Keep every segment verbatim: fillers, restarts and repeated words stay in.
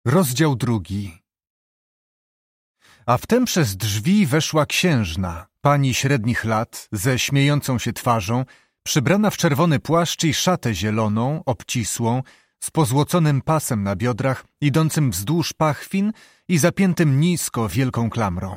Rozdział drugi. A wtem przez drzwi weszła księżna, pani średnich lat, ze śmiejącą się twarzą, przybrana w czerwony płaszcz i szatę zieloną, obcisłą, z pozłoconym pasem na biodrach, idącym wzdłuż pachwin i zapiętym nisko wielką klamrą.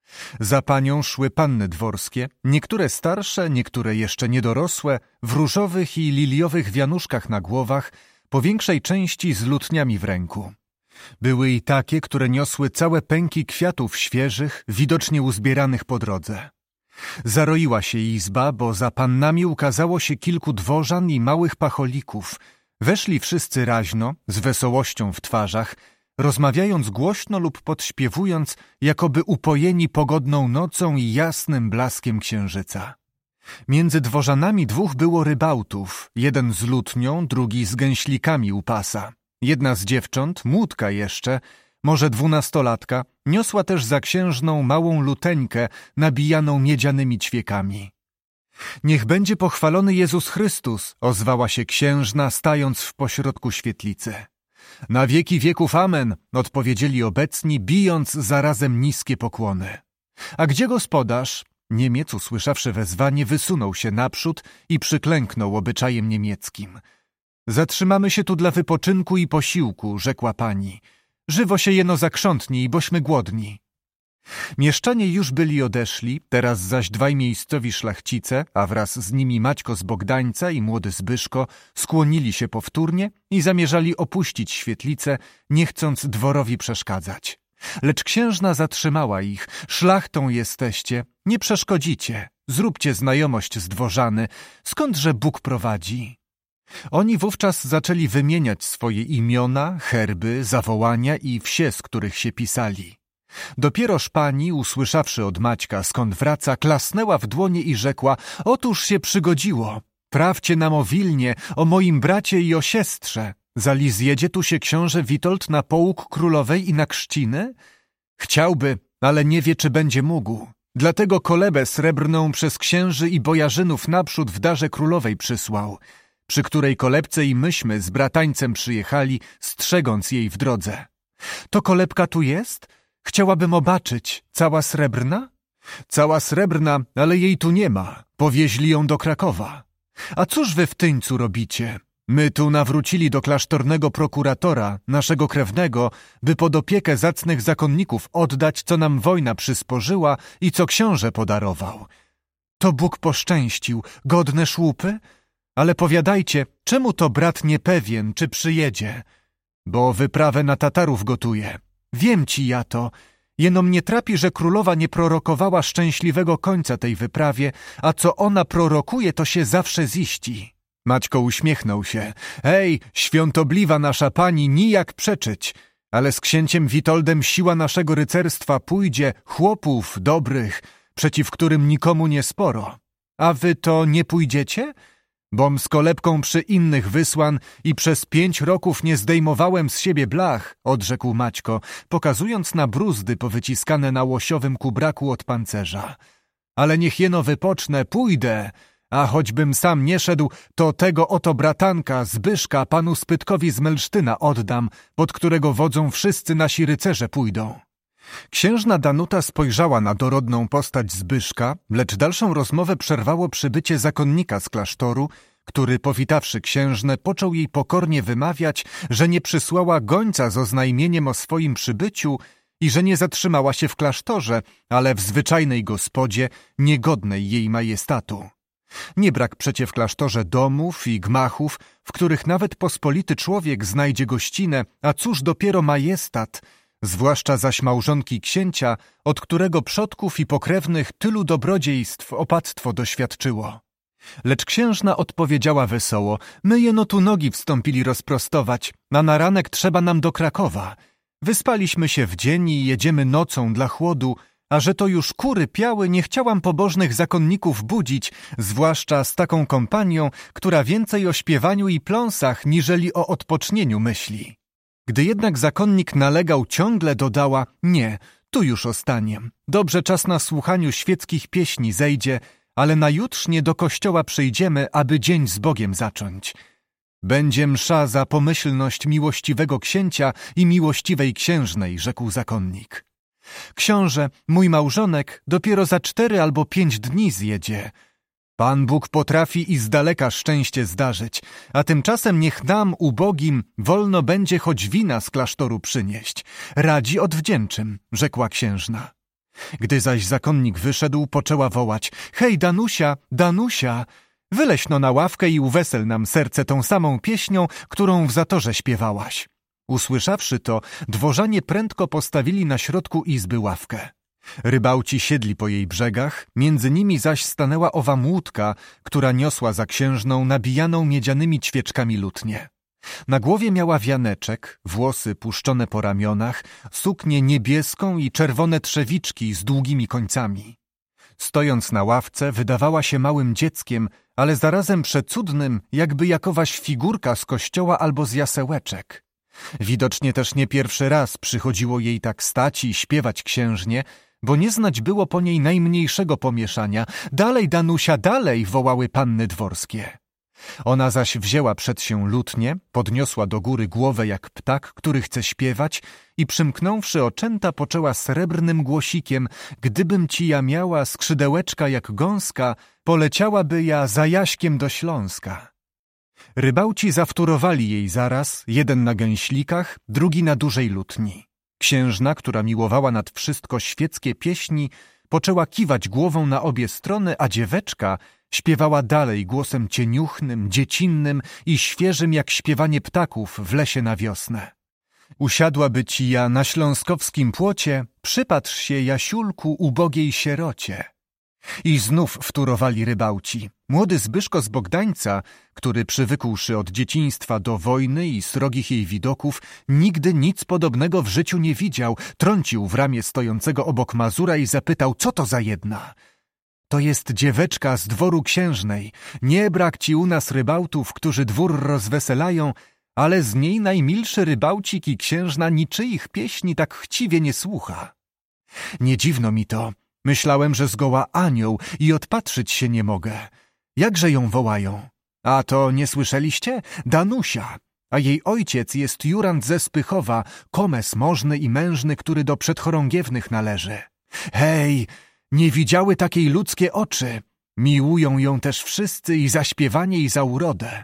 Za panią szły panny dworskie, niektóre starsze, niektóre jeszcze niedorosłe, w różowych i liliowych wianuszkach na głowach, po większej części z lutniami w ręku. Były i takie, które niosły całe pęki kwiatów świeżych, widocznie uzbieranych po drodze. Zaroiła się izba, bo za pannami ukazało się kilku dworzan i małych pacholików. Weszli wszyscy raźno, z wesołością w twarzach, rozmawiając głośno lub podśpiewując, jakoby upojeni pogodną nocą i jasnym blaskiem księżyca. Między dworzanami dwóch było rybałtów, jeden z lutnią, drugi z gęślikami u pasa. Jedna z dziewcząt, młódka jeszcze, może dwunastolatka, niosła też za księżną małą luteńkę nabijaną miedzianymi ćwiekami. Niech będzie pochwalony Jezus Chrystus, ozwała się księżna, stając w pośrodku świetlicy. Na wieki wieków amen, odpowiedzieli obecni, bijąc zarazem niskie pokłony. A gdzie gospodarz? Niemiec, usłyszawszy wezwanie, wysunął się naprzód i przyklęknął obyczajem niemieckim. Zatrzymamy się tu dla wypoczynku i posiłku, rzekła pani. Żywo się jeno zakrzątnij, bośmy głodni. Mieszczanie już byli odeszli, teraz zaś dwaj miejscowi szlachcice, a wraz z nimi Maćko z Bogdańca i młody Zbyszko, skłonili się powtórnie i zamierzali opuścić świetlicę, nie chcąc dworowi przeszkadzać. Lecz księżna zatrzymała ich. Szlachtą jesteście, nie przeszkodzicie, zróbcie znajomość z dworzany, skądże Bóg prowadzi. Oni wówczas zaczęli wymieniać swoje imiona, herby, zawołania i wsie, z których się pisali. Dopieroż pani, usłyszawszy od Maćka, skąd wraca, klasnęła w dłonie i rzekła: otóż się przygodziło. Prawcie nam o Wilnie, o moim bracie i o siostrze. Zali zjedzie tu się książę Witold na połóg królowej i na krzciny? Chciałby, ale nie wie, czy będzie mógł. Dlatego kolebę srebrną przez księży i bojarzynów naprzód w darze królowej przysłał, przy której kolebce i myśmy z bratańcem przyjechali, strzegąc jej w drodze. To kolebka tu jest? Chciałabym obaczyć. Cała srebrna? Cała srebrna, ale jej tu nie ma. Powieźli ją do Krakowa. A cóż wy w Tyńcu robicie? My tu nawrócili do klasztornego prokuratora, naszego krewnego, by pod opiekę zacnych zakonników oddać, co nam wojna przysporzyła i co książę podarował. To Bóg poszczęścił. Godne szłupy? Ale powiadajcie, czemu to brat niepewien, czy przyjedzie? Bo wyprawę na Tatarów gotuje. Wiem ci ja to. Jeno mnie trapi, że królowa nie prorokowała szczęśliwego końca tej wyprawie, a co ona prorokuje, to się zawsze ziści. Maćko uśmiechnął się. Ej, świątobliwa nasza pani, nijak przeczyć, ale z księciem Witoldem siła naszego rycerstwa pójdzie, chłopów dobrych, przeciw którym nikomu nie sporo. A wy to nie pójdziecie? Bom z kolebką przy innych wysłan i przez pięć roków nie zdejmowałem z siebie blach, odrzekł Maćko, pokazując na bruzdy powyciskane na łosiowym kubraku od pancerza. Ale niech jeno wypocznę, pójdę, a choćbym sam nie szedł, to tego oto bratanka, Zbyszka, panu Spytkowi z Melsztyna oddam, pod którego wodzą wszyscy nasi rycerze pójdą. Księżna Danuta spojrzała na dorodną postać Zbyszka, lecz dalszą rozmowę przerwało przybycie zakonnika z klasztoru, który, powitawszy księżnę, począł jej pokornie wymawiać, że nie przysłała gońca z oznajmieniem o swoim przybyciu i że nie zatrzymała się w klasztorze, ale w zwyczajnej gospodzie, niegodnej jej majestatu. Nie brak przecie w klasztorze domów i gmachów, w których nawet pospolity człowiek znajdzie gościnę, a cóż dopiero majestat, zwłaszcza zaś małżonki księcia, od którego przodków i pokrewnych tylu dobrodziejstw opactwo doświadczyło. Lecz księżna odpowiedziała wesoło: my jeno tu nogi wstąpili rozprostować, a na ranek trzeba nam do Krakowa. Wyspaliśmy się w dzień i jedziemy nocą dla chłodu, a że to już kury piały, nie chciałam pobożnych zakonników budzić, zwłaszcza z taką kompanią, która więcej o śpiewaniu i pląsach, niżeli o odpocznieniu myśli. Gdy jednak zakonnik nalegał, ciągle dodała: nie, tu już ostaniem. Dobrze czas na słuchaniu świeckich pieśni zejdzie, ale najutrznie do kościoła przyjdziemy, aby dzień z Bogiem zacząć. będzie msza za pomyślność miłościwego księcia i miłościwej księżnej, rzekł zakonnik. Książę, mój małżonek, dopiero za cztery albo pięć dni zjedzie. Pan Bóg potrafi i z daleka szczęście zdarzyć, a tymczasem niech nam, ubogim, wolno będzie choć wina z klasztoru przynieść. Radzi odwdzięczym, rzekła księżna. Gdy zaś zakonnik wyszedł, poczęła wołać: hej, Danusia, Danusia, wyleź no na ławkę i uwesel nam serce tą samą pieśnią, którą w zatorze śpiewałaś. Usłyszawszy to, dworzanie prędko postawili na środku izby ławkę. Rybałci siedli po jej brzegach, między nimi zaś stanęła owa młódka, która niosła za księżną nabijaną miedzianymi ćwieczkami lutnię. Na głowie miała wianeczek, włosy puszczone po ramionach, suknię niebieską i czerwone trzewiczki z długimi końcami. Stojąc na ławce, wydawała się małym dzieckiem, ale zarazem przecudnym, jakby jakowaś figurka z kościoła albo z jasełeczek. Widocznie też nie pierwszy raz przychodziło jej tak stać i śpiewać księżnie, bo nie znać było po niej najmniejszego pomieszania. Dalej, Danusia, dalej, wołały panny dworskie. Ona zaś wzięła przed się lutnię, podniosła do góry głowę jak ptak, który chce śpiewać i przymknąwszy oczęta poczęła srebrnym głosikiem: gdybym ci ja miała skrzydełeczka jak gąska, poleciałaby ja za Jaśkiem do Śląska. Rybałci zawtórowali jej zaraz, jeden na gęślikach, drugi na dużej lutni. Księżna, która miłowała nad wszystko świeckie pieśni, poczęła kiwać głową na obie strony, a dzieweczka śpiewała dalej głosem cieniuchnym, dziecinnym i świeżym jak śpiewanie ptaków w lesie na wiosnę. Usiadłaby ci ja na śląskowskim płocie, przypatrz się, Jasiulku, ubogiej sierocie. I znów wtórowali rybałci. Młody Zbyszko z Bogdańca, który przywykłszy od dzieciństwa do wojny i srogich jej widoków, nigdy nic podobnego w życiu nie widział, trącił w ramię stojącego obok Mazura i zapytał, co to za jedna. To jest dzieweczka z dworu księżnej. Nie brak ci u nas rybałtów, którzy dwór rozweselają, ale z niej najmilszy rybałcik i księżna niczyich pieśni tak chciwie nie słucha. Nie dziwno mi to. Myślałem, że zgoła anioł i odpatrzyć się nie mogę. Jakże ją wołają? A to nie słyszeliście? Danusia. A jej ojciec jest Jurand ze Spychowa, komes możny i mężny, który do przedchorągiewnych należy. Hej, nie widziały takiej ludzkie oczy. Miłują ją też wszyscy i za śpiewanie, i za urodę.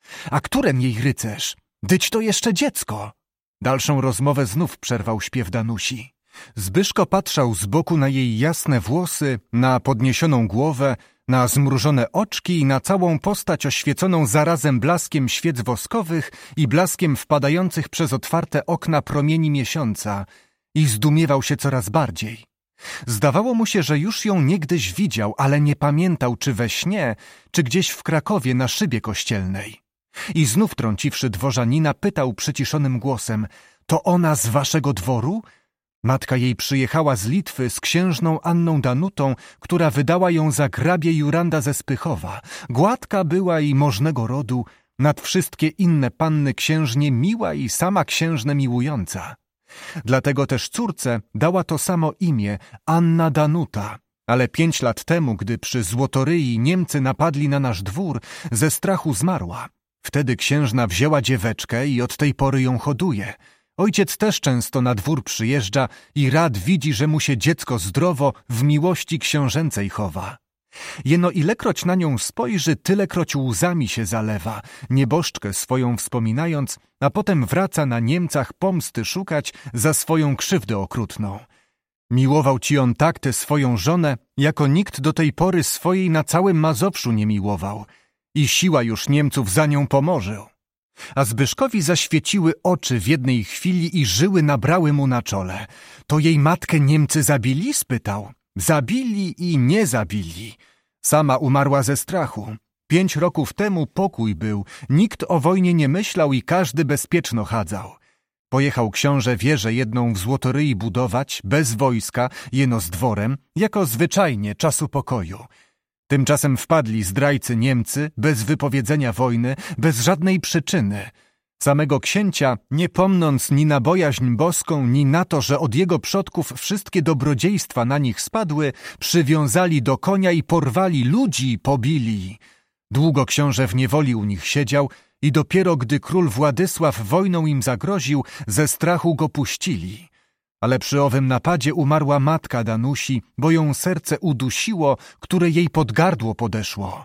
A któren jej rycerz? Dyć to jeszcze dziecko. Dalszą rozmowę znów przerwał śpiew Danusi. Zbyszko patrzał z boku na jej jasne włosy, na podniesioną głowę, na zmrużone oczki i na całą postać oświeconą zarazem blaskiem świec woskowych i blaskiem wpadających przez otwarte okna promieni miesiąca i zdumiewał się coraz bardziej. Zdawało mu się, że już ją niegdyś widział, ale nie pamiętał, czy we śnie, czy gdzieś w Krakowie na szybie kościelnej. I znów trąciwszy dworzanina, pytał przyciszonym głosem: to ona z waszego dworu? Matka jej przyjechała z Litwy z księżną Anną Danutą, która wydała ją za hrabię Juranda ze Spychowa. Gładka była i możnego rodu, nad wszystkie inne panny księżnie miła i sama księżnę miłująca. Dlatego też córce dała to samo imię, Anna Danuta, ale pięć lat temu, gdy przy Złotoryi Niemcy napadli na nasz dwór, ze strachu zmarła. Wtedy księżna wzięła dzieweczkę i od tej pory ją hoduje. Ojciec też często na dwór przyjeżdża i rad widzi, że mu się dziecko zdrowo w miłości książęcej chowa. Jeno ilekroć na nią spojrzy, tylekroć łzami się zalewa, nieboszczkę swoją wspominając, a potem wraca na Niemcach pomsty szukać za swoją krzywdę okrutną. Miłował ci on tak tę swoją żonę, jako nikt do tej pory swojej na całym Mazowszu nie miłował i siła już Niemców za nią pomorzył. A Zbyszkowi zaświeciły oczy w jednej chwili i żyły nabrały mu na czole. To jej matkę Niemcy zabili? Spytał. Zabili i nie zabili. Sama umarła ze strachu. Pięć roków temu pokój był, nikt o wojnie nie myślał i każdy bezpieczno chadzał. Pojechał książę wieżę jedną w Złotoryi budować, bez wojska, jeno z dworem, jako zwyczajnie czasu pokoju. Tymczasem wpadli zdrajcy Niemcy, bez wypowiedzenia wojny, bez żadnej przyczyny. Samego księcia, nie pomnąc ni na bojaźń boską, ni na to, że od jego przodków wszystkie dobrodziejstwa na nich spadły, przywiązali do konia i porwali ludzi, pobili. Długo książę w niewoli u nich siedział i dopiero gdy król Władysław wojną im zagroził, ze strachu go puścili. Ale przy owym napadzie umarła matka Danusi, bo ją serce udusiło, które jej pod gardło podeszło.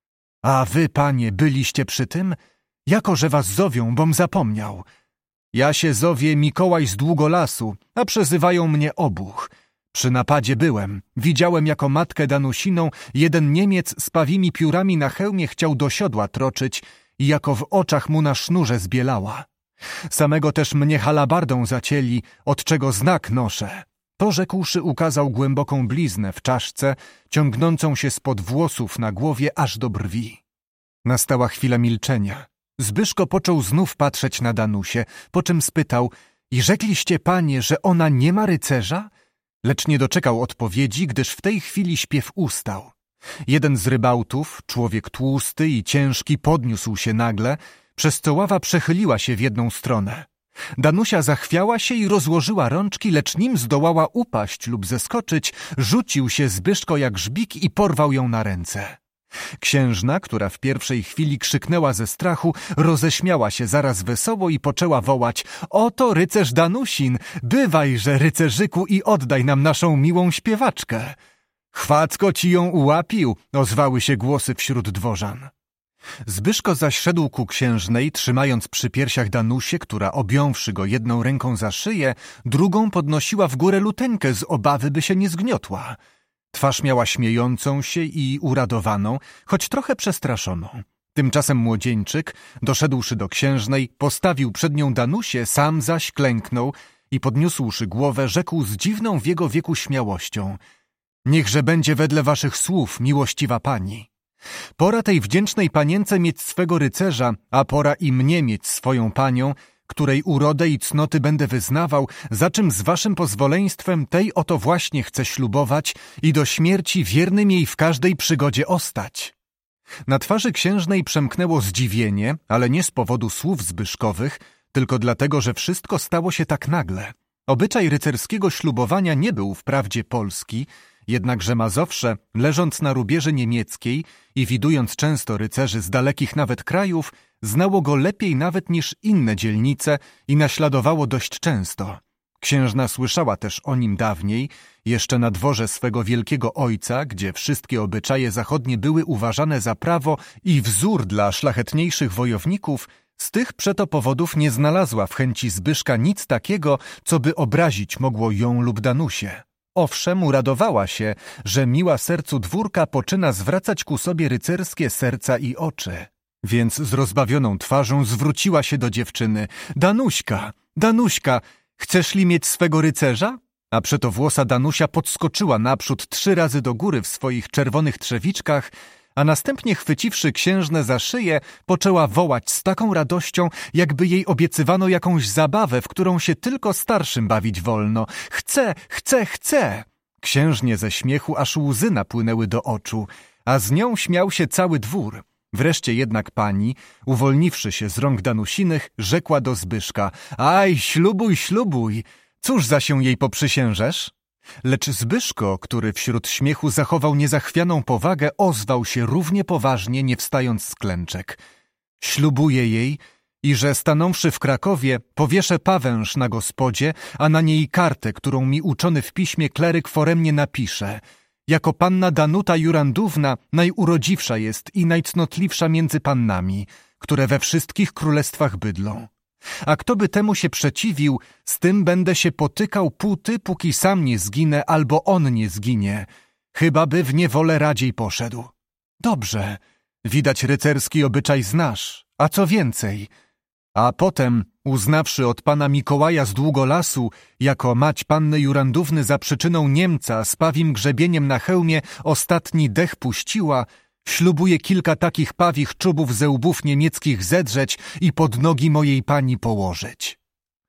A wy, panie, byliście przy tym? Jako że was zowią, bom zapomniał. Ja się zowię Mikołaj z Długolasu, a przezywają mnie Obuch. Przy napadzie byłem, widziałem jako matkę Danusiną jeden Niemiec z pawimi piórami na hełmie chciał do siodła troczyć i jako w oczach mu na sznurze zbielała. Samego też mnie halabardą zacięli, od czego znak noszę. To rzekłszy ukazał głęboką bliznę w czaszce, ciągnącą się spod włosów na głowie aż do brwi. Nastała chwila milczenia. Zbyszko począł znów patrzeć na Danusię, po czym spytał: i rzekliście, panie, że ona nie ma rycerza? Lecz nie doczekał odpowiedzi, gdyż w tej chwili śpiew ustał. Jeden z rybałtów, człowiek tłusty i ciężki, podniósł się nagle, przez co ława przechyliła się w jedną stronę. Danusia zachwiała się i rozłożyła rączki, lecz nim zdołała upaść lub zeskoczyć, rzucił się Zbyszko jak żbik i porwał ją na ręce. Księżna, która w pierwszej chwili krzyknęła ze strachu, roześmiała się zaraz wesoło i poczęła wołać: oto rycerz Danusin, bywajże, rycerzyku, i oddaj nam naszą miłą śpiewaczkę. Chwacko ci ją ułapił, ozwały się głosy wśród dworzan. Zbyszko zaś szedł ku księżnej, trzymając przy piersiach Danusię, która, objąwszy go jedną ręką za szyję, drugą podnosiła w górę luteńkę z obawy, by się nie zgniotła. Twarz miała śmiejącą się i uradowaną, choć trochę przestraszoną. Tymczasem młodzieńczyk, doszedłszy do księżnej, postawił przed nią Danusię, sam zaś klęknął i podniósłszy głowę, rzekł z dziwną w jego wieku śmiałością: niechże będzie wedle waszych słów, miłościwa pani. Pora tej wdzięcznej panience mieć swego rycerza, a pora i mnie mieć swoją panią, której urodę i cnoty będę wyznawał, za czym z waszym pozwoleństwem tej oto właśnie chcę ślubować i do śmierci wiernym jej w każdej przygodzie ostać. Na twarzy księżnej przemknęło zdziwienie, ale nie z powodu słów Zbyszkowych, tylko dlatego, że wszystko stało się tak nagle. Obyczaj rycerskiego ślubowania nie był wprawdzie polski, jednakże Mazowsze, leżąc na rubieży niemieckiej i widując często rycerzy z dalekich nawet krajów, znało go lepiej nawet niż inne dzielnice i naśladowało dość często. Księżna słyszała też o nim dawniej, jeszcze na dworze swego wielkiego ojca, gdzie wszystkie obyczaje zachodnie były uważane za prawo i wzór dla szlachetniejszych wojowników. Z tych przeto powodów nie znalazła w chęci Zbyszka nic takiego, co by obrazić mogło ją lub Danusię. Owszem, uradowała się, że miła sercu dwórka poczyna zwracać ku sobie rycerskie serca i oczy. Więc z rozbawioną twarzą zwróciła się do dziewczyny: Danuśka, Danuśka, chcesz li mieć swego rycerza? A przeto włosa Danusia podskoczyła naprzód trzy razy do góry w swoich czerwonych trzewiczkach, a następnie chwyciwszy księżnę za szyję, poczęła wołać z taką radością, jakby jej obiecywano jakąś zabawę, w którą się tylko starszym bawić wolno. Chcę, chcę, chcę! Księżnie ze śmiechu aż łzy napłynęły do oczu, a z nią śmiał się cały dwór. Wreszcie jednak pani, uwolniwszy się z rąk Danusinych, rzekła do Zbyszka: aj, ślubuj, ślubuj! Cóż za się jej poprzysiężesz? Lecz Zbyszko, który wśród śmiechu zachował niezachwianą powagę, ozwał się równie poważnie, nie wstając z klęczek. Ślubuję jej i że stanąwszy w Krakowie, powieszę pawęż na gospodzie, a na niej kartę, którą mi uczony w piśmie kleryk foremnie napisze. Jako panna Danuta Jurandówna najurodziwsza jest i najcnotliwsza między pannami, które we wszystkich królestwach bydlą. A kto by temu się przeciwił, z tym będę się potykał póty, póki sam nie zginę albo on nie zginie, chyba by w niewolę radziej poszedł. Dobrze, widać rycerski obyczaj znasz, a co więcej? A potem, uznawszy od pana Mikołaja z Długolasu, jako mać panny Jurandówny za przyczyną Niemca z pawim grzebieniem na hełmie ostatni dech puściła, ślubuję kilka takich pawich czubów ze łbów niemieckich zedrzeć i pod nogi mojej pani położyć.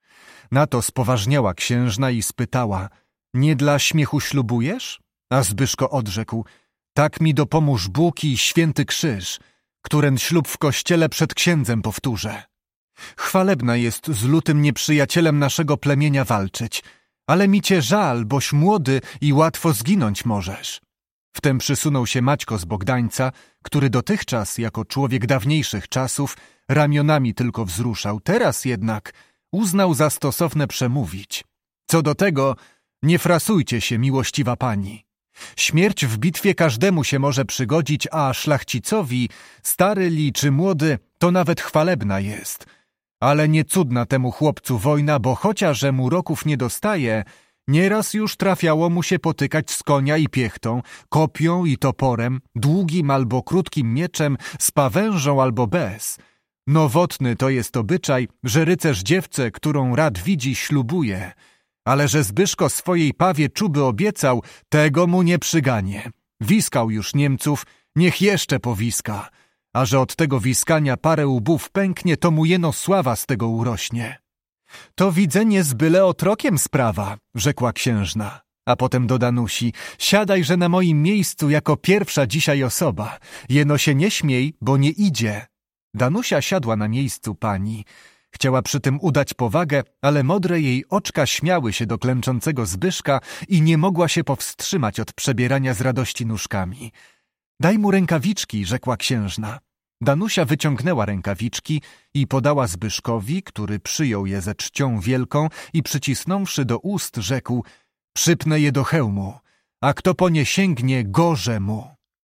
Na to spoważniała księżna i spytała: nie dla śmiechu ślubujesz? A Zbyszko odrzekł: tak mi dopomóż Bóg i święty krzyż, któren ślub w kościele przed księdzem powtórzę. Chwalebna jest z lutym nieprzyjacielem naszego plemienia walczyć, ale mi cię żal, boś młody i łatwo zginąć możesz. Wtem przysunął się Maćko z Bogdańca, który dotychczas, jako człowiek dawniejszych czasów, ramionami tylko wzruszał, teraz jednak uznał za stosowne przemówić. Co do tego, nie frasujcie się, miłościwa pani. Śmierć w bitwie każdemu się może przygodzić, a szlachcicowi, stary li czy młody, to nawet chwalebna jest. Ale nie cudna temu chłopcu wojna, bo chociaż mu roków nie dostaje, nieraz już trafiało mu się potykać z konia i piechtą, kopią i toporem, długim albo krótkim mieczem, z pawężą albo bez. Nowotny to jest obyczaj, że rycerz dziewczę, którą rad widzi, ślubuje. Ale że Zbyszko swojej pawie czuby obiecał, tego mu nie przyganie. Wiskał już Niemców, niech jeszcze powiska. A że od tego wiskania parę łbów pęknie, to mu jeno sława z tego urośnie. To widzenie z byle otrokiem sprawa, rzekła księżna. A potem do Danusi, siadajże na moim miejscu jako pierwsza dzisiaj osoba. Jeno się nie śmiej, bo nie idzie. Danusia siadła na miejscu pani. Chciała przy tym udać powagę, ale modre jej oczka śmiały się do klęczącego Zbyszka i nie mogła się powstrzymać od przebierania z radości nóżkami. Daj mu rękawiczki, rzekła księżna. Danusia wyciągnęła rękawiczki i podała Zbyszkowi, który przyjął je ze czcią wielką i przycisnąwszy do ust, rzekł: przypnę je do hełmu, a kto po nie sięgnie, gorze mu.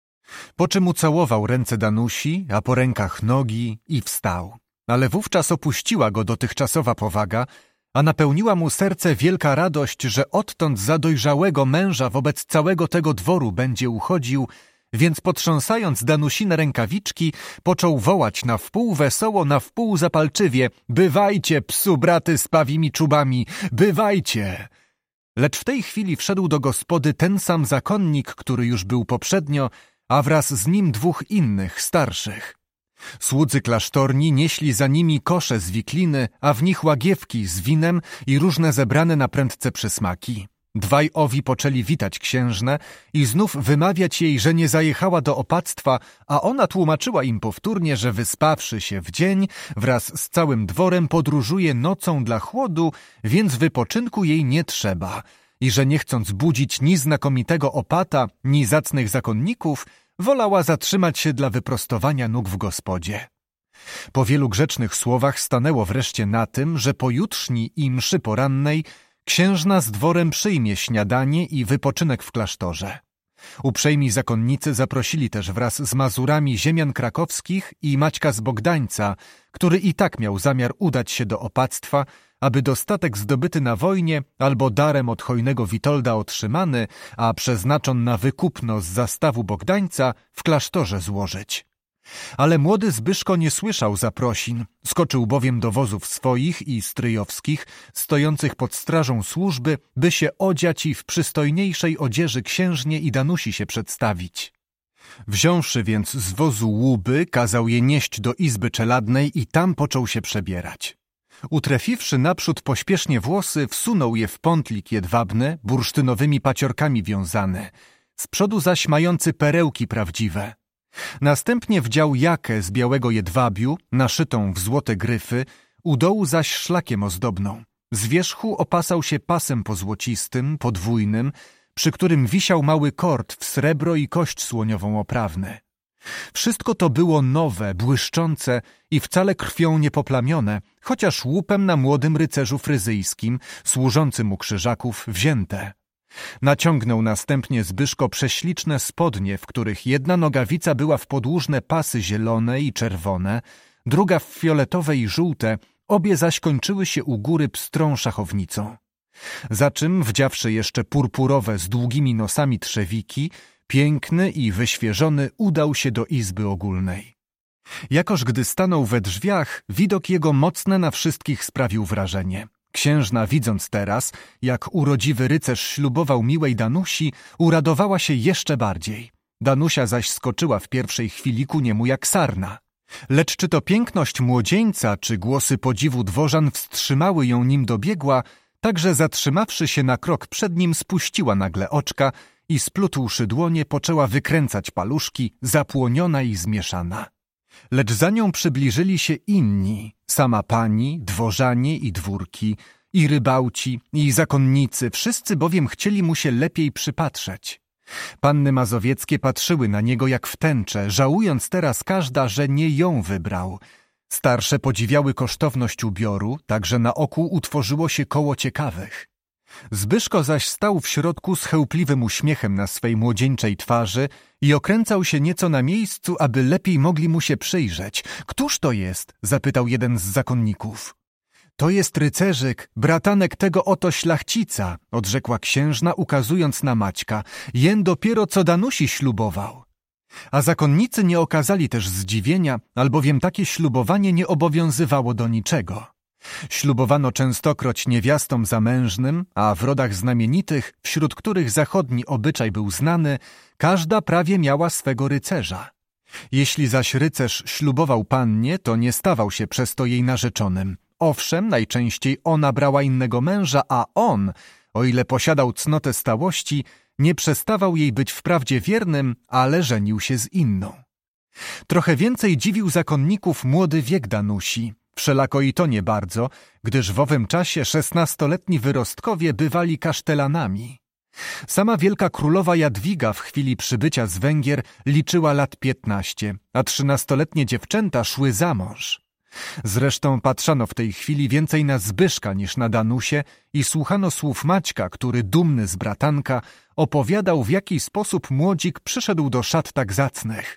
Po czym ucałował ręce Danusi, a po rękach nogi i wstał. Ale wówczas opuściła go dotychczasowa powaga, a napełniła mu serce wielka radość, że odtąd za dojrzałego męża wobec całego tego dworu będzie uchodził, więc potrząsając Danusine rękawiczki, począł wołać na wpół wesoło, na wpół zapalczywie: bywajcie, psu braty z pawimi czubami, bywajcie! Lecz w tej chwili wszedł do gospody ten sam zakonnik, który już był poprzednio, a wraz z nim dwóch innych, starszych. Słudzy klasztorni nieśli za nimi kosze z wikliny, a w nich łagiewki z winem i różne zebrane na prędce przysmaki. Dwaj owi poczęli witać księżnę i znów wymawiać jej, że nie zajechała do opactwa, a ona tłumaczyła im powtórnie, że wyspawszy się w dzień, wraz z całym dworem podróżuje nocą dla chłodu, więc wypoczynku jej nie trzeba i że nie chcąc budzić ni znakomitego opata, ni zacnych zakonników, wolała zatrzymać się dla wyprostowania nóg w gospodzie. Po wielu grzecznych słowach stanęło wreszcie na tym, że pojutrzni i mszy porannej księżna z dworem przyjmie śniadanie i wypoczynek w klasztorze. Uprzejmi zakonnicy zaprosili też wraz z Mazurami ziemian krakowskich i Maćka z Bogdańca, który i tak miał zamiar udać się do opactwa, aby dostatek zdobyty na wojnie albo darem od hojnego Witolda otrzymany, a przeznaczon na wykupno z zastawu Bogdańca, w klasztorze złożyć. Ale młody Zbyszko nie słyszał zaprosin, skoczył bowiem do wozów swoich i stryjowskich, stojących pod strażą służby, by się odziać i w przystojniejszej odzieży księżnie i Danusi się przedstawić. Wziąwszy więc z wozu łuby, kazał je nieść do izby czeladnej i tam począł się przebierać. Utrefiwszy naprzód pośpiesznie włosy, wsunął je w pątlik jedwabny, bursztynowymi paciorkami wiązane, z przodu zaś mający perełki prawdziwe. Następnie wdział jakę z białego jedwabiu, naszytą w złote gryfy, u dołu zaś szlakiem ozdobną. Z wierzchu opasał się pasem pozłocistym, podwójnym, przy którym wisiał mały kord w srebro i kość słoniową oprawny. Wszystko to było nowe, błyszczące i wcale krwią niepoplamione, chociaż łupem na młodym rycerzu fryzyjskim, służącym u krzyżaków, wzięte. Naciągnął następnie Zbyszko prześliczne spodnie, w których jedna nogawica była w podłużne pasy zielone i czerwone, druga w fioletowe i żółte, obie zaś kończyły się u góry pstrą szachownicą. Za czym, wdziawszy jeszcze purpurowe z długimi nosami trzewiki, piękny i wyświeżony udał się do izby ogólnej. Jakoż gdy stanął we drzwiach, widok jego mocne na wszystkich sprawił wrażenie. Księżna, widząc teraz, jak urodziwy rycerz ślubował miłej Danusi, uradowała się jeszcze bardziej. Danusia zaś skoczyła w pierwszej chwili ku niemu jak sarna. Lecz czy to piękność młodzieńca, czy głosy podziwu dworzan wstrzymały ją, nim dobiegła, także zatrzymawszy się na krok przed nim, spuściła nagle oczka i splutłszy dłonie poczęła wykręcać paluszki, zapłoniona i zmieszana. Lecz za nią przybliżyli się inni, sama pani, dworzanie i dwórki, i rybałci, i zakonnicy, wszyscy bowiem chcieli mu się lepiej przypatrzeć. Panny mazowieckie patrzyły na niego jak w tęczę, żałując teraz każda, że nie ją wybrał. Starsze podziwiały kosztowność ubioru, tak że na oku utworzyło się koło ciekawych. Zbyszko zaś stał w środku z chełpliwym uśmiechem na swej młodzieńczej twarzy i okręcał się nieco na miejscu, aby lepiej mogli mu się przyjrzeć. Któż to jest? Zapytał jeden z zakonników. To jest rycerzyk, bratanek tego oto szlachcica, odrzekła księżna, ukazując na Maćka. Jen dopiero co Danusi ślubował. A zakonnicy nie okazali też zdziwienia, albowiem takie ślubowanie nie obowiązywało do niczego. Ślubowano częstokroć niewiastom zamężnym, a w rodach znamienitych, wśród których zachodni obyczaj był znany, każda prawie miała swego rycerza. Jeśli zaś rycerz ślubował pannie, to nie stawał się przez to jej narzeczonym. Owszem, najczęściej ona brała innego męża, a on, o ile posiadał cnotę stałości, nie przestawał jej być wprawdzie wiernym, ale żenił się z inną. Trochę więcej dziwił zakonników młody wiek Danusi. Wszelako i to nie bardzo, gdyż w owym czasie szesnastoletni wyrostkowie bywali kasztelanami. Sama wielka królowa Jadwiga w chwili przybycia z Węgier liczyła lat piętnaście, a trzynastoletnie dziewczęta szły za mąż. Zresztą patrzano w tej chwili więcej na Zbyszka niż na Danusię i słuchano słów Maćka, który, dumny z bratanka, opowiadał, w jaki sposób młodzik przyszedł do szat tak zacnych.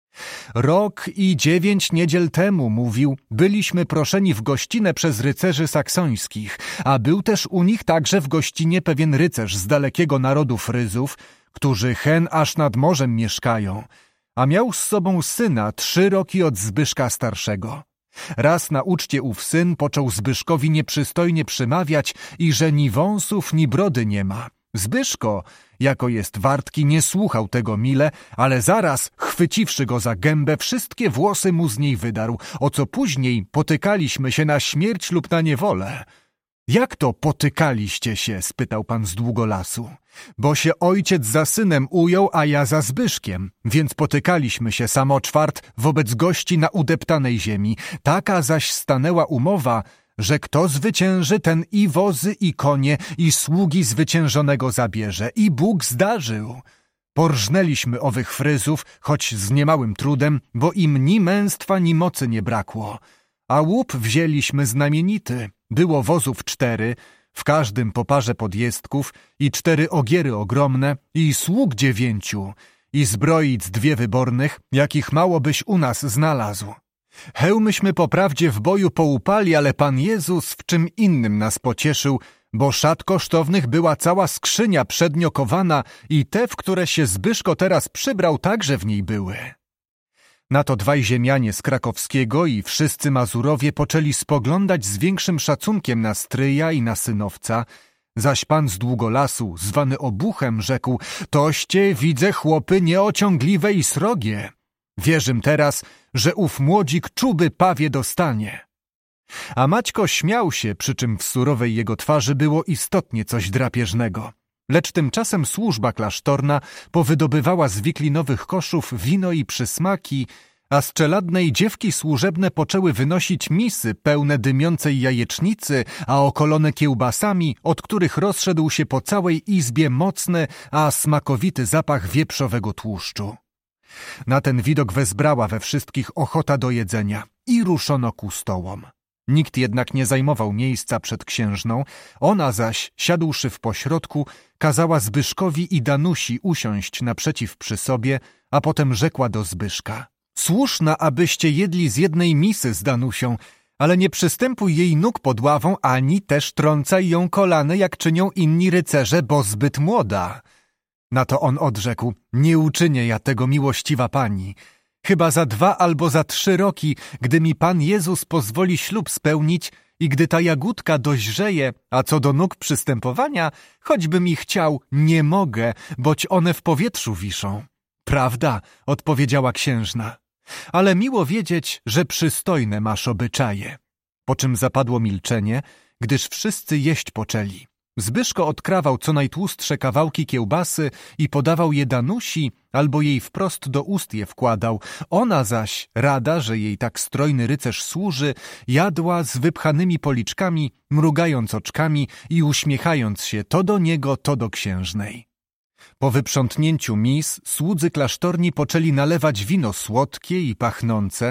Rok i dziewięć niedziel temu, mówił, byliśmy proszeni w gościnę przez rycerzy saksońskich, a był też u nich także w gościnie pewien rycerz z dalekiego narodu Fryzów, którzy hen aż nad morzem mieszkają, a miał z sobą syna trzy roki od Zbyszka starszego. Raz na uczcie ów syn począł Zbyszkowi nieprzystojnie przymawiać i że ni wąsów, ni brody nie ma. Zbyszko, jako jest wartki, nie słuchał tego mile, ale zaraz, chwyciwszy go za gębę, wszystkie włosy mu z niej wydarł, o co później potykaliśmy się na śmierć lub na niewolę. Jak to potykaliście się? Spytał pan z Długolasu. Bo się ojciec za synem ujął, a ja za Zbyszkiem, więc potykaliśmy się samoczwart wobec gości na udeptanej ziemi. Taka zaś stanęła umowa, że kto zwycięży, ten i wozy, i konie, i sługi zwyciężonego zabierze. I Bóg zdarzył. Porżnęliśmy owych Fryzów, choć z niemałym trudem, bo im ni męstwa, ni mocy nie brakło. A łup wzięliśmy znamienity. Było wozów cztery, w każdym po parze podjezdków, i cztery ogiery ogromne, i sług dziewięciu, i zbroic dwie wybornych, jakich mało byś u nas znalazł. Hełmyśmy poprawdzie w boju poupali, ale Pan Jezus w czym innym nas pocieszył, bo szat kosztownych była cała skrzynia przedniokowana i te, w które się Zbyszko teraz przybrał, także w niej były. Na to dwaj ziemianie z Krakowskiego i wszyscy Mazurowie poczęli spoglądać z większym szacunkiem na stryja i na synowca, zaś pan z Długolasu, zwany Obuchem, rzekł: toście, widzę, chłopy nieociągliwe i srogie. Wierzym teraz, że ów młodzik czuby pawie dostanie. A Maćko śmiał się, przy czym w surowej jego twarzy było istotnie coś drapieżnego. Lecz tymczasem służba klasztorna powydobywała z wiklinowych koszów wino i przysmaki, a z czeladnej dziewki służebne poczęły wynosić misy pełne dymiącej jajecznicy, a okolone kiełbasami, od których rozszedł się po całej izbie mocny, a smakowity zapach wieprzowego tłuszczu. Na ten widok wezbrała we wszystkich ochota do jedzenia i ruszono ku stołom. Nikt jednak nie zajmował miejsca przed księżną, ona zaś, siadłszy w pośrodku, kazała Zbyszkowi i Danusi usiąść naprzeciw przy sobie, a potem rzekła do Zbyszka: słuszna, abyście jedli z jednej misy z Danusią, ale nie przystępuj jej nóg pod ławą, ani też trącaj ją kolany, jak czynią inni rycerze, bo zbyt młoda. Na to on odrzekł: nie uczynię ja tego, miłościwa pani. Chyba za dwa albo za trzy roki, gdy mi Pan Jezus pozwoli ślub spełnić i gdy ta jagódka dojrzeje, a co do nóg przystępowania, choćbym ich chciał, nie mogę, boć one w powietrzu wiszą. Prawda, odpowiedziała księżna, ale miło wiedzieć, że przystojne masz obyczaje. Po czym zapadło milczenie, gdyż wszyscy jeść poczęli. Zbyszko odkrawał co najtłustsze kawałki kiełbasy i podawał je Danusi, albo jej wprost do ust je wkładał. Ona zaś, rada, że jej tak strojny rycerz służy, jadła z wypchanymi policzkami, mrugając oczkami i uśmiechając się to do niego, to do księżnej. Po wyprzątnięciu mis słudzy klasztorni poczęli nalewać wino słodkie i pachnące,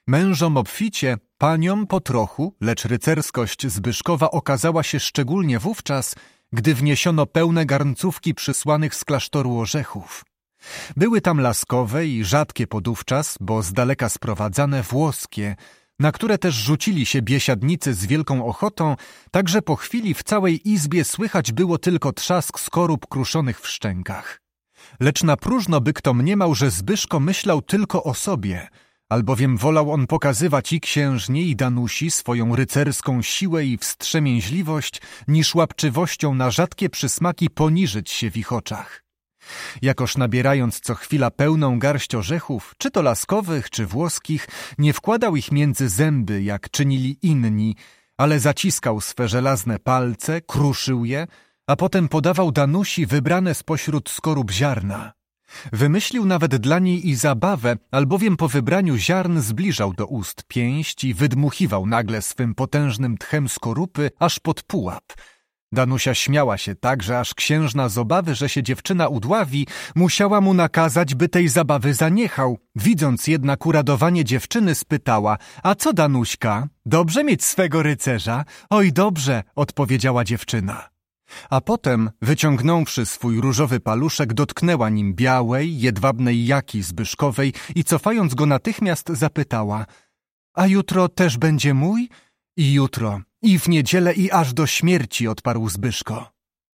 Mężom obficie, paniom po trochu, lecz rycerskość Zbyszkowa okazała się szczególnie wówczas, gdy wniesiono pełne garncówki przysłanych z klasztoru orzechów. Były tam laskowe i rzadkie podówczas, bo z daleka sprowadzane włoskie, na które też rzucili się biesiadnicy z wielką ochotą, tak że po chwili w całej izbie słychać było tylko trzask skorup kruszonych w szczękach. Lecz na próżno by kto mniemał, że Zbyszko myślał tylko o sobie, albowiem wolał on pokazywać i księżnie, i Danusi swoją rycerską siłę i wstrzemięźliwość, niż łapczywością na rzadkie przysmaki poniżyć się w ich oczach. Jakoż nabierając co chwila pełną garść orzechów, czy to laskowych, czy włoskich, nie wkładał ich między zęby, jak czynili inni, ale zaciskał swe żelazne palce, kruszył je, a potem podawał Danusi wybrane spośród skorup ziarna. Wymyślił nawet dla niej i zabawę, albowiem po wybraniu ziarn zbliżał do ust pięść i wydmuchiwał nagle swym potężnym tchem skorupy aż pod pułap. Danusia śmiała się tak, że aż księżna z obawy, że się dziewczyna udławi, musiała mu nakazać, by tej zabawy zaniechał. Widząc jednak uradowanie dziewczyny, spytała: a co, Danuśka? Dobrze mieć swego rycerza? Oj, dobrze, odpowiedziała dziewczyna. A potem, wyciągnąwszy swój różowy paluszek, dotknęła nim białej, jedwabnej jaki Zbyszkowej i cofając go natychmiast zapytała: a jutro też będzie mój? I jutro, i w niedzielę, i aż do śmierci, odparł Zbyszko.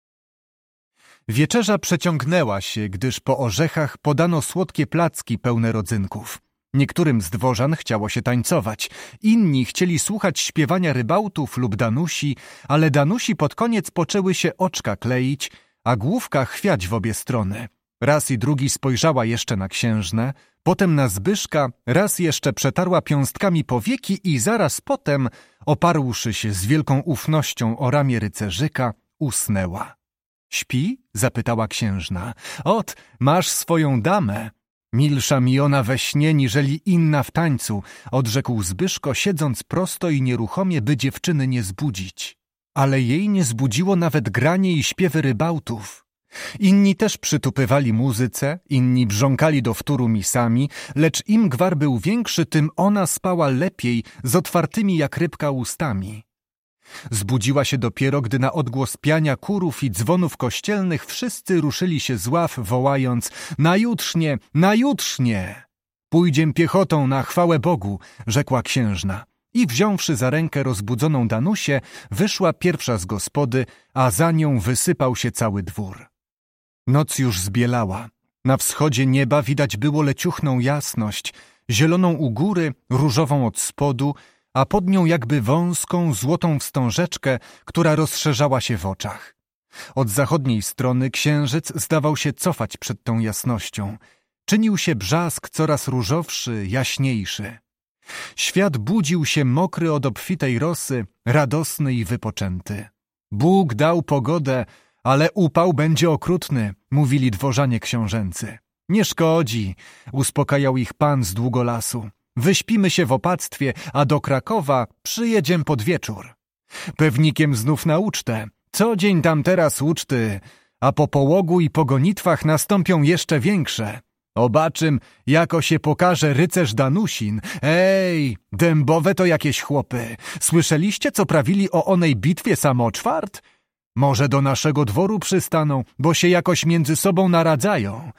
Wieczerza przeciągnęła się, gdyż po orzechach podano słodkie placki pełne rodzynków. Niektórym z dworzan chciało się tańcować, inni chcieli słuchać śpiewania rybałtów lub Danusi, ale Danusi pod koniec poczęły się oczka kleić, a główka chwiać w obie strony. Raz i drugi spojrzała jeszcze na księżnę, potem na Zbyszka, raz jeszcze przetarła piąstkami powieki i zaraz potem, oparłszy się z wielką ufnością o ramię rycerzyka, usnęła. Śpi? Zapytała księżna. Ot, masz swoją damę. Milsza mi ona we śnie, niżeli inna w tańcu, odrzekł Zbyszko, siedząc prosto i nieruchomie, by dziewczyny nie zbudzić. Ale jej nie zbudziło nawet granie i śpiewy rybałtów. Inni też przytupywali muzyce, inni brząkali do wtóru misami, lecz im gwar był większy, tym ona spała lepiej, z otwartymi jak rybka ustami. Zbudziła się dopiero, gdy na odgłos piania kurów i dzwonów kościelnych wszyscy ruszyli się z ław, wołając: najutrznie, najutrznie! Pójdziem piechotą na chwałę Bogu, rzekła księżna. I wziąwszy za rękę rozbudzoną Danusię, wyszła pierwsza z gospody, a za nią wysypał się cały dwór. Noc już zbielała. Na wschodzie nieba widać było leciuchną jasność, zieloną u góry, różową od spodu, a pod nią jakby wąską, złotą wstążeczkę, która rozszerzała się w oczach. Od zachodniej strony księżyc zdawał się cofać przed tą jasnością. Czynił się brzask coraz różowszy, jaśniejszy. Świat budził się mokry od obfitej rosy, radosny i wypoczęty. Bóg dał pogodę, ale upał będzie okrutny, mówili dworzanie książęcy. Nie szkodzi, uspokajał ich pan z Długolasu. Wyśpimy się w opactwie, a do Krakowa przyjedziem pod wieczór. Pewnikiem znów na ucztę. Co dzień tam teraz uczty, a po połogu i po gonitwach nastąpią jeszcze większe. Obaczym, jako się pokaże rycerz Danusin. Ej, dębowe to jakieś chłopy. Słyszeliście, co prawili o onej bitwie samoczwart? Może do naszego dworu przystaną, bo się jakoś między sobą naradzają.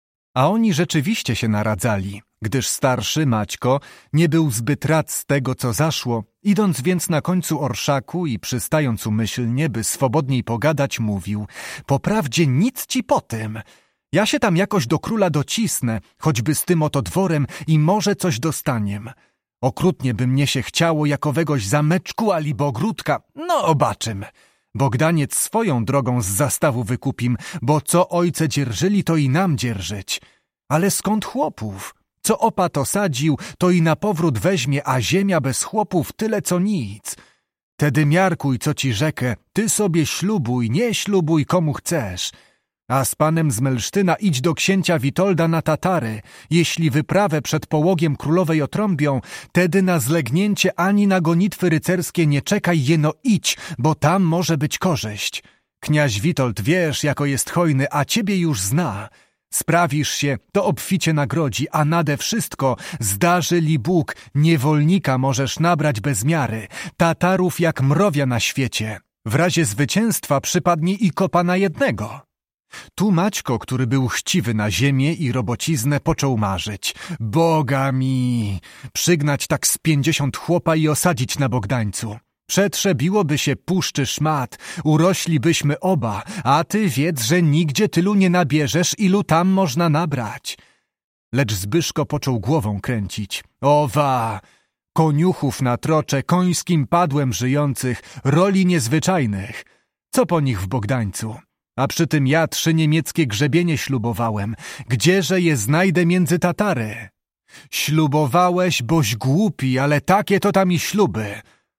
A oni rzeczywiście się naradzali, gdyż starszy Maćko nie był zbyt rad z tego, co zaszło. Idąc więc na końcu orszaku i przystając umyślnie, by swobodniej pogadać, mówił: poprawdzie nic ci po tym. Ja się tam jakoś do króla docisnę, choćby z tym oto dworem i może coś dostaniem. Okrutnie by mnie się chciało jakowegoś zameczku alibo ogródka, no obaczym. Bogdaniec swoją drogą z zastawu wykupim, bo co ojce dzierżyli, to i nam dzierżyć. Ale skąd chłopów? Co opat osadził, to i na powrót weźmie, a ziemia bez chłopów tyle co nic. Tedy miarkuj, co ci rzekę, ty sobie ślubuj, nie ślubuj komu chcesz. A z panem z Melsztyna idź do księcia Witolda na Tatary. Jeśli wyprawę przed połogiem królowej otrąbią, tedy na zlegnięcie ani na gonitwy rycerskie nie czekaj, jeno idź, bo tam może być korzyść. Kniaź Witold wiesz, jako jest hojny, a ciebie już zna. Sprawisz się, to obficie nagrodzi, a nade wszystko zdarzy li Bóg, niewolnika możesz nabrać bez miary, Tatarów jak mrowia na świecie. W razie zwycięstwa przypadnie i kopa na jednego. Tu Maćko, który był chciwy na ziemię i robociznę, począł marzyć. Boga mi! Przygnać tak z pięćdziesiąt chłopa i osadzić na Bogdańcu. Przetrzebiłoby się puszczy szmat, uroślibyśmy oba, a ty wiedz, że nigdzie tylu nie nabierzesz, ilu tam można nabrać. Lecz Zbyszko począł głową kręcić. Owa! Koniuchów na trocze, końskim padłem żyjących, roli niezwyczajnych. Co po nich w Bogdańcu? A przy tym ja trzy niemieckie grzebienie ślubowałem. Gdzieże je znajdę między Tatary? Ślubowałeś, boś głupi, ale takie to tam i śluby.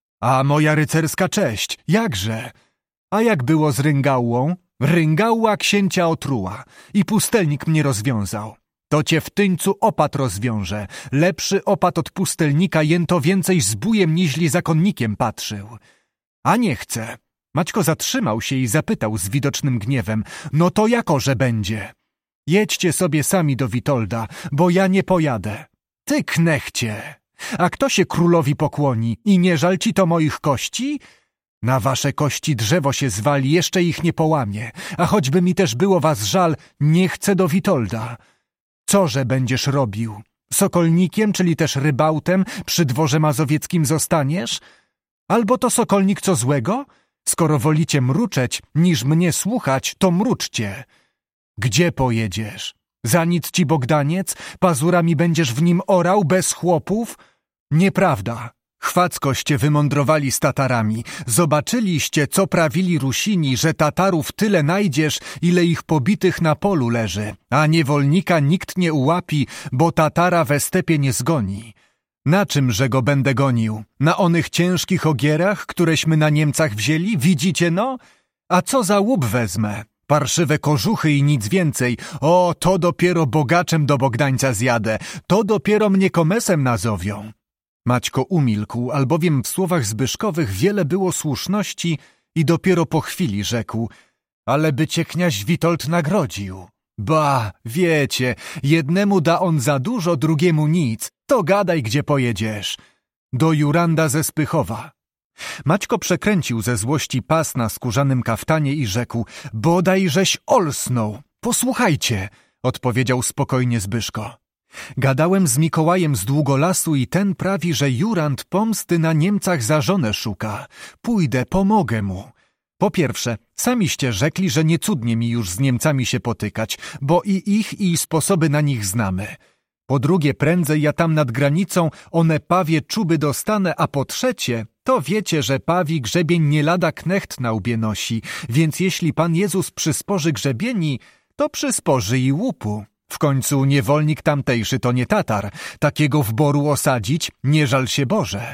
A moja rycerska cześć, jakże? A jak było z Ryngałą? Ryngała księcia otruła i pustelnik mnie rozwiązał. To cię w tyńcu opat rozwiąże. Lepszy opat od pustelnika, jęto więcej zbójem niźli zakonnikiem patrzył. A nie chcę. Maćko zatrzymał się i zapytał z widocznym gniewem. No to jakoże będzie? Jedźcie sobie sami do Witolda, bo ja nie pojadę. Ty knechcie! A kto się królowi pokłoni i nie żal ci to moich kości? Na wasze kości drzewo się zwali, jeszcze ich nie połamie, a choćby mi też było was żal, nie chcę do Witolda. Coże będziesz robił? Sokolnikiem, czyli też rybałtem, przy dworze mazowieckim zostaniesz? Albo to sokolnik co złego? Skoro wolicie mruczeć, niż mnie słuchać, to mruczcie. Gdzie pojedziesz? Za nic ci Bogdaniec? Pazurami będziesz w nim orał bez chłopów? Nieprawda. Chwackoście wymądrowali z Tatarami. Zobaczyliście, co prawili Rusini, że Tatarów tyle najdziesz, ile ich pobitych na polu leży, a niewolnika nikt nie ułapi, bo Tatara we stepie nie zgoni. Na czymże go będę gonił? Na onych ciężkich ogierach, któreśmy na Niemcach wzięli? Widzicie no? A co za łup wezmę? Parszywe kożuchy i nic więcej. O, to dopiero bogaczem do Bogdańca zjadę. To dopiero mnie komesem nazowią. Maćko umilkł, albowiem w słowach Zbyszkowych wiele było słuszności i dopiero po chwili rzekł. Ale by cię kniaź Witold nagrodził. Ba, wiecie, jednemu da on za dużo, drugiemu nic. To gadaj, gdzie pojedziesz. Do Juranda ze Spychowa. Maćko przekręcił ze złości pas na skórzanym kaftanie i rzekł. Bodaj żeś olsnął. Posłuchajcie, odpowiedział spokojnie Zbyszko. Gadałem z Mikołajem z Długolasu i ten prawi, że Jurand pomsty na Niemcach za żonę szuka. Pójdę, pomogę mu. Po pierwsze, samiście rzekli, że nie cudnie mi już z Niemcami się potykać, bo i ich, i sposoby na nich znamy. Po drugie, prędzej ja tam nad granicą one pawie czuby dostanę, a po trzecie, to wiecie, że pawi grzebień nie lada knecht na łbie nosi, więc jeśli Pan Jezus przysporzy grzebieni, to przysporzy i łupu. W końcu niewolnik tamtejszy to nie Tatar, takiego w boru osadzić nie żal się Boże.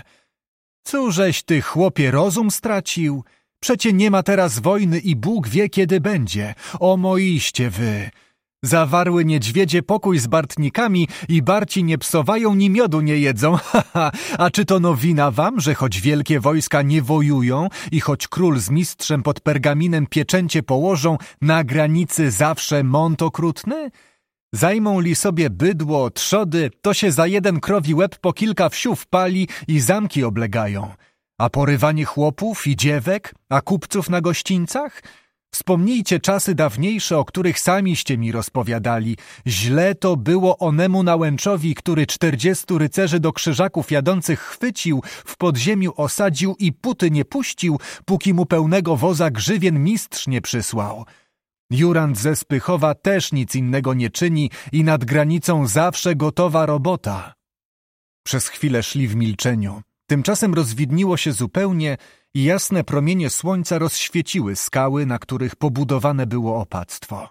Cóżeś ty, chłopie, rozum stracił? Przecie nie ma teraz wojny i Bóg wie, kiedy będzie. O moiście wy! Zawarły niedźwiedzie pokój z Bartnikami i Barci nie psowają, ni miodu nie jedzą. Haha, a czy to nowina wam, że choć wielkie wojska nie wojują i choć król z mistrzem pod pergaminem pieczęcie położą, na granicy zawsze mąt okrutny? Zajmą li sobie bydło, trzody, to się za jeden krowi łeb po kilka wsiów pali i zamki oblegają. A porywanie chłopów i dziewek, a kupców na gościńcach? Wspomnijcie czasy dawniejsze, o których samiście mi rozpowiadali. Źle to było onemu Nałęczowi, który czterdziestu rycerzy do krzyżaków jadących chwycił, w podziemiu osadził i puty nie puścił, póki mu pełnego woza grzywien mistrz nie przysłał. Jurand ze Spychowa też nic innego nie czyni i nad granicą zawsze gotowa robota. Przez chwilę szli w milczeniu. Tymczasem rozwidniło się zupełnie i jasne promienie słońca rozświeciły skały, na których pobudowane było opactwo.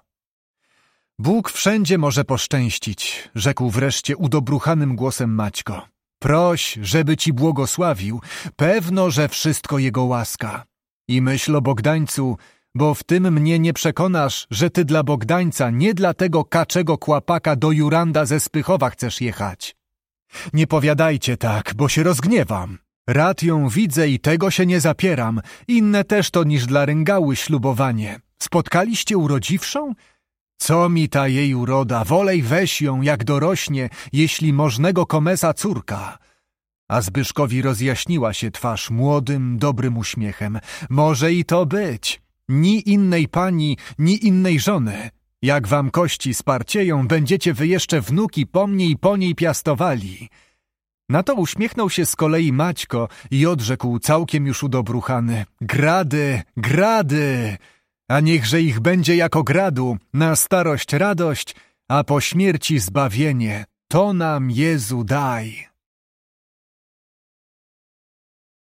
Bóg wszędzie może poszczęścić, rzekł wreszcie udobruchanym głosem Maćko. Proś, żeby ci błogosławił, pewno, że wszystko jego łaska. I myśl o Bogdańcu, bo w tym mnie nie przekonasz, że ty dla Bogdańca, nie dla tego kaczego kłapaka do Juranda ze Spychowa chcesz jechać. Nie powiadajcie tak, bo się rozgniewam. Rad ją widzę i tego się nie zapieram. Inne też to niż dla Ryngały ślubowanie. Spotkaliście urodziwszą? Co mi ta jej uroda, wolej weź ją, jak dorośnie, jeśli możnego komesa córka. A Zbyszkowi rozjaśniła się twarz młodym, dobrym uśmiechem. Może i to być. Ni innej pani, ni innej żony. Jak wam kości sparcieją, będziecie wy jeszcze wnuki po mnie i po niej piastowali. Na to uśmiechnął się z kolei Maćko i odrzekł całkiem już udobruchany. Grady, grady! A niechże ich będzie jako gradu, na starość radość, a po śmierci zbawienie. To nam, Jezu, daj.